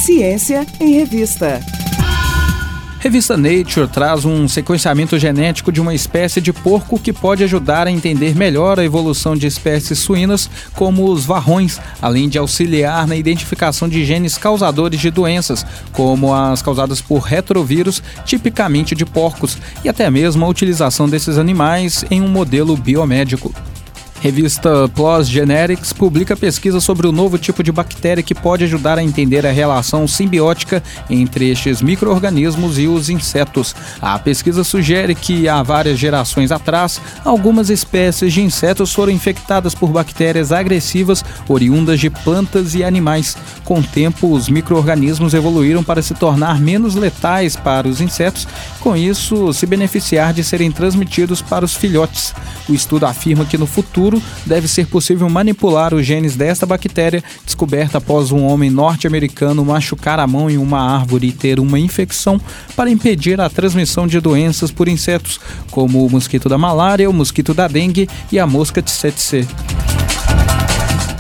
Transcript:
Ciência em Revista. Revista Nature traz um sequenciamento genético de uma espécie de porco que pode ajudar a entender melhor a evolução de espécies suínas, como os varrões, além de auxiliar na identificação de genes causadores de doenças, como as causadas por retrovírus, tipicamente de porcos, e até mesmo a utilização desses animais em um modelo biomédico. Revista PLOS Genetics publica pesquisa sobre o novo tipo de bactéria que pode ajudar a entender a relação simbiótica entre estes micro-organismos e os insetos. A pesquisa sugere que, há várias gerações atrás, algumas espécies de insetos foram infectadas por bactérias agressivas oriundas de plantas e animais. Com o tempo, os micro-organismos evoluíram para se tornar menos letais para os insetos, com isso se beneficiar de serem transmitidos para os filhotes. O estudo afirma que no futuro deve ser possível manipular os genes desta bactéria, descoberta após um homem norte-americano machucar a mão em uma árvore e ter uma infecção, para impedir a transmissão de doenças por insetos, como o mosquito da malária, o mosquito da dengue e a mosca tsetse.